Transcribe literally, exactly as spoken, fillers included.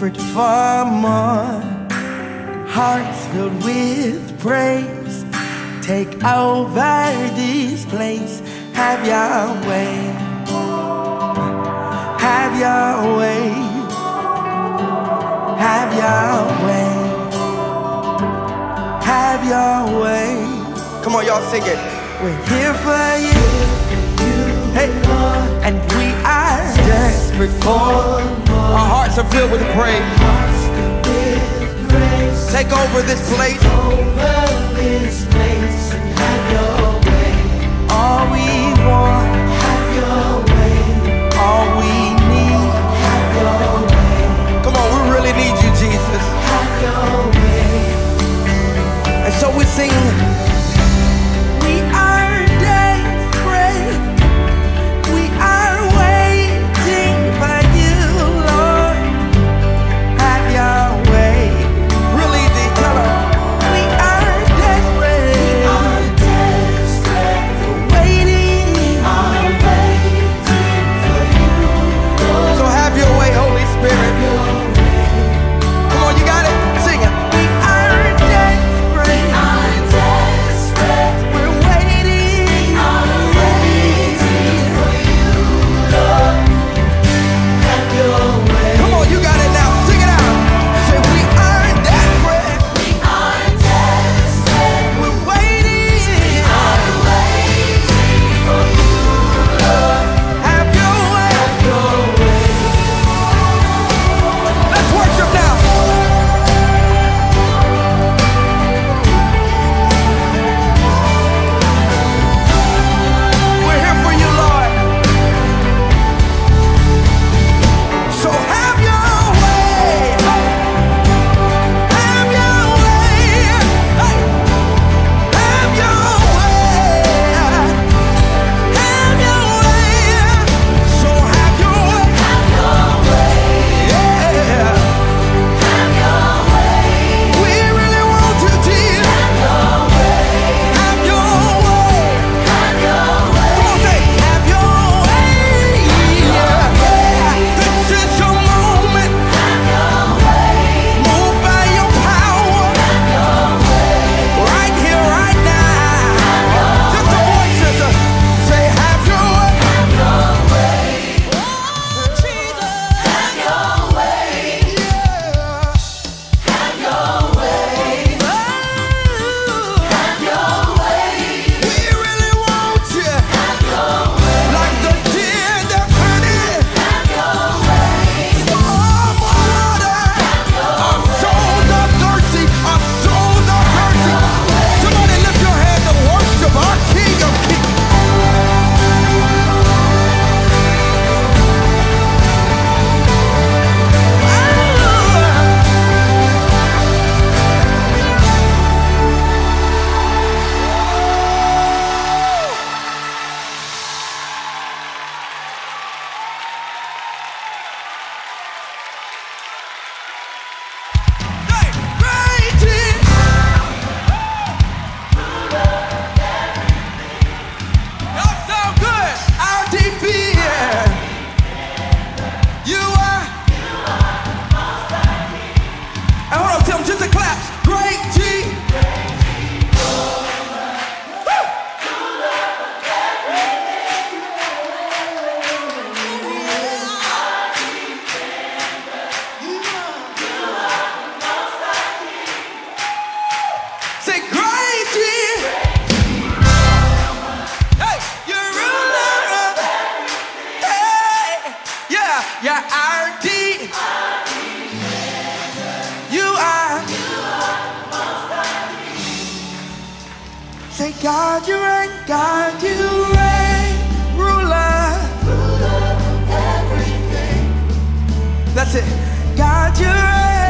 desperate for more. Hearts filled with praise, take over this place. Have your way, have your way, have your way, have your way. Come on, y'all, sing it. We're here for you, hey, and we are desperate for more. Our hearts are filled with praise. Take over this place. Take over this place and have your way. All we want, have your way. All we need, have your way. Come on, we really need you, Jesus. Have your way. And so we sing. We are desperate. We are waiting for you, Lord. Have your way. Say, God, you reign, God, you reign, ruler, ruler of everything. That's it. God, you reign.